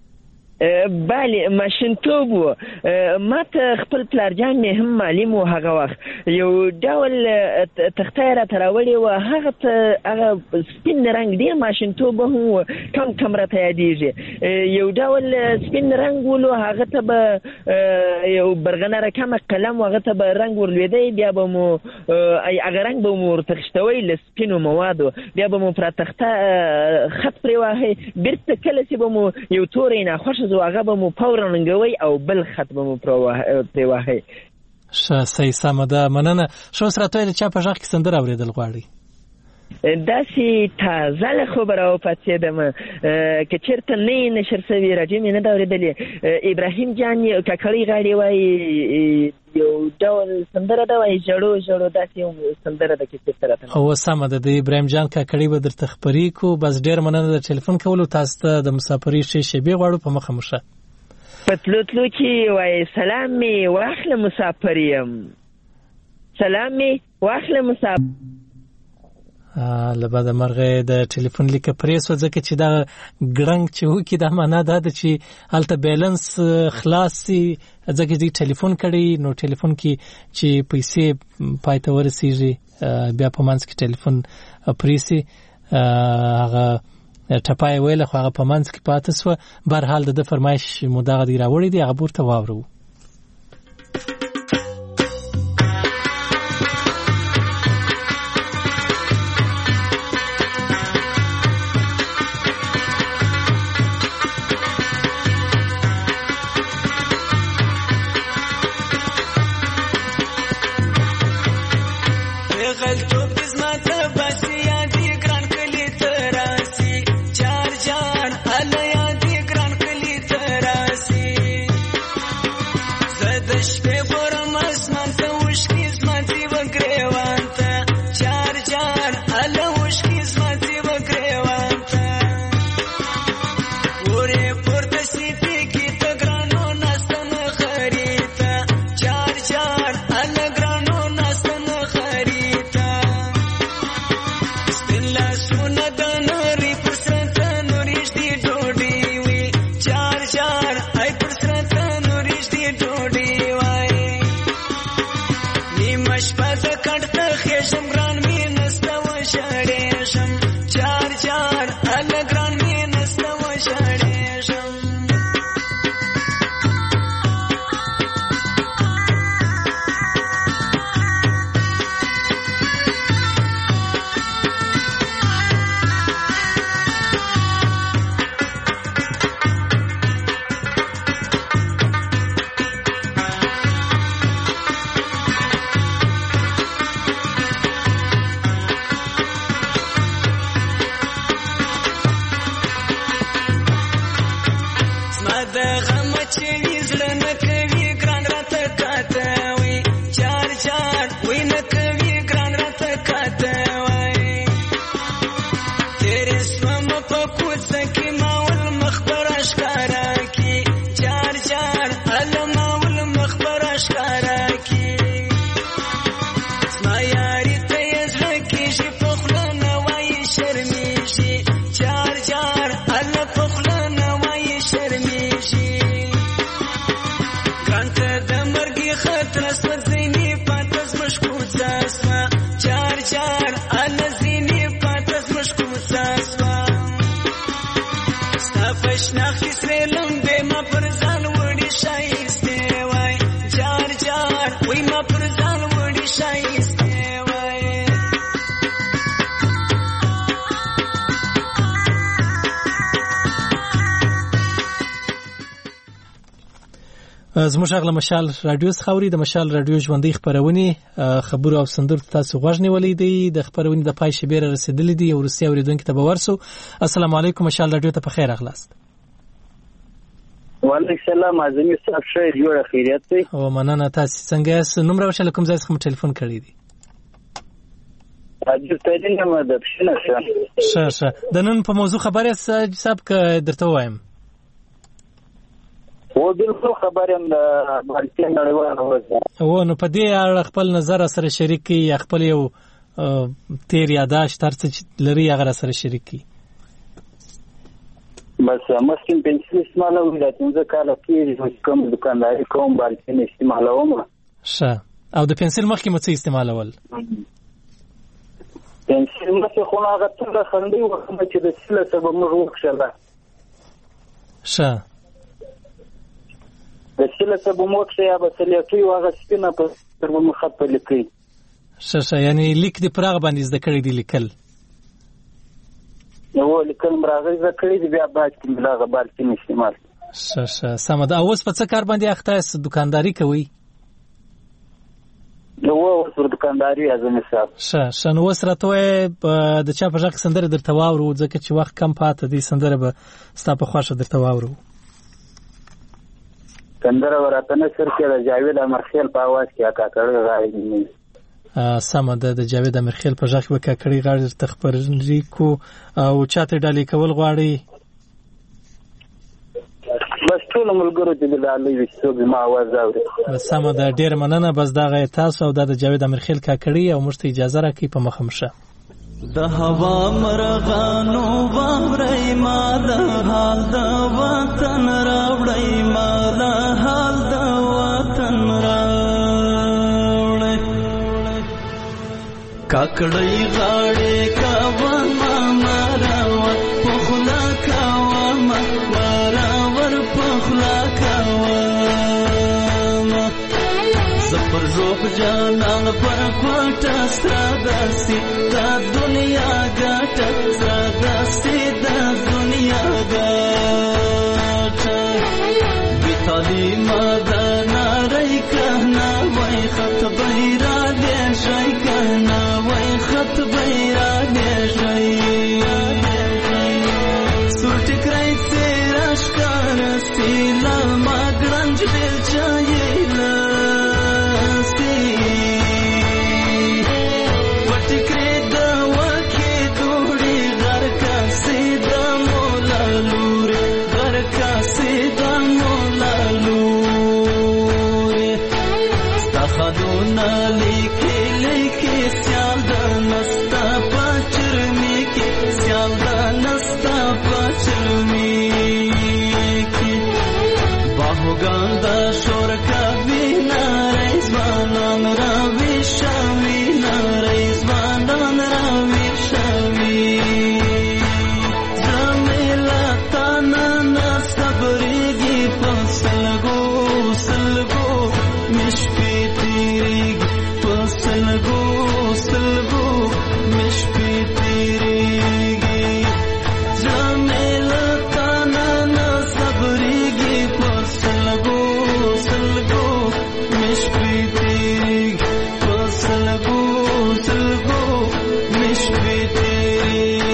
بله ماشینتوب و. ما ته خپل پلارجان مې هم معلم و هغه وخت یو ډول تخته را تراوړې و هغه سپین رنګ ډېر ماشینتوب هم کم راته یادېږي. یو ډول سپین رنګ ولو هغه ته به یو برغنه رقمه قلم و هغه ته به رنګ ورلوېدی بیا به مو هغه رنګ به مو ورته خښتوی له سپینو موادو بیا به مو پر تخته خط پرې واهی بیرته کله چې به مو یو توری ناخوښه زو هغه به مو فورا رنګوي او بل خط به مو پرې واهی. صحیح سمه ده مننه. شو سره ته چا په ژغ کې سندره اورېدل غواړي؟ داسې تازه له خبره وپاڅېدم که چېرته نه یې نشر شوي راډیو مې نه ده اورېدلې. ابراهیم جان کاکړۍ غاړې وایي یو ډول سندره ده وایي ژړو ژړو داسې یو سندره ده کیسې سره او سمه ده. د ابراهیم جان کاکړۍ به درته خبرې کو. بس ډېر مننه د ټلیفون کولو. تاسو ته د مسافرۍ ښې شېبې غواړو. په مخه مو ښه. په تلو تلو کې وایي سلام مې واخله مسافر یم سلام مې واخله مسافر. لبا د مرغه د ټلیفون لیکه پریسو ځکه چې دا ګړنګ چې وکي دا معنا ده چې هلته بیلانس خلاص سي ځکه چې ټلیفون کړي نو ټلیفون کې چې پیسې پاتې ورسیږي بیا په منځ کې ټلیفون پریسي هغه ټپای ویل خو هغه په منځ کې پاتې سو. بهر حال د فرمایش مداغه دی راوړي دی هغه ورته واورو. لاسونه د نری پر سرته نورېږ دي ډوډۍ وي چار چار ای پر سرته نورېږ دي ډوډۍ وای نیمه شپه زه کټ ته خېژم ګران مې نسته وشړېږم چار چار هله ګران مې نسته وشړېږم زموږ غږ له مشال رادیو څخه اوري. د مشال رادیو ژوندۍ خپرونې خبرو او سندرو تاسو غوږ نیولې دي. د خپرونې د پای شبيره رسیدلې دي. ورسي اوریدونکو ته به ورسو. السلام علیکم مشال رادیو ته په خیر اخلاص. وعلیکم السلام اعظمي صاحب شه جوړه خیریت دی او مننه. تاسو څنګه یاست؟ نوم راوښه کوم ځای څخه ټلیفون کړی دی؟ اجازه تدین نه مده پښنه شه د نن په موضوع خبره صاحب ک درته وایم. و بالکل خبرم د بلکې نړیواله وځه او نو په دې اړه خپل نظر سره شریک کی یا خپل یو تیر یاداش ترڅ لري هغه سره شریک کی. بس مسکین پنسل استعمالوم د څنګه کاله کې کوم دکانداري کوم بلکې استعمالوم شه او د پنسل مخکې مڅ استعمالول پنسل مڅ خو هغه څنګه خندې وخت چې د سله سبب موږ وکړه شه د سله سبب موږ یا بسلې کوي هغه سپینه په تر مخه په لیکي شه یعنی لیک دی پراغ باندې زده کړی دی لیکل نو لیکل مرغه زده کړی دی بیا باید چې ملاغه بلکې استعمال شه سم ده. اوس په څه کار باندې اخته دکانداری کوي؟ نو اوس ور دکانداری اعظمي صاحب شه نو اوس راته د چا په ځکه سندره درته واورو ځکه چې وخت کم پاته دی سندره به ستا په خوښه درته واورو. سندره ورته نه سر کې د جاوید امرخیل په आवाज کې اکاکړی غاړي سمه ده. د جاوید امرخیل په ځخ وکړه کړي غاړي تخبرنی کو او چاته ډالې کول غواړي بس ټول ملګرو ته د الله وسوګ ما आवाज اوري. بس سمه ده ډیر مننه. بس دا غي تاسو او د جاوید امرخیل کا کړي او مشته اجازه راکړي په مخمشه د هوا مرغانو باورې ما د حال د وطن راوړې ما د حال د وطن راوړې کاکړې غاړې کاوه ما مراور پخلا کاوه ما مراور پخلا کاوه زپر روح جانان پر کوټه ستادستی دا دنیا ګټه ستادستی دا دنیا ګټه بیتالی مادا ناری کهنا وای خط بیرا دې شي کهنا وای خط بیرا دې شي سوټ کرای تیراش کارستی لا ما ګرنج دل چایلا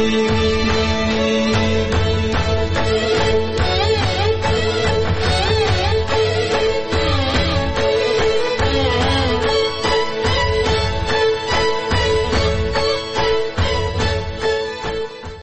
کوي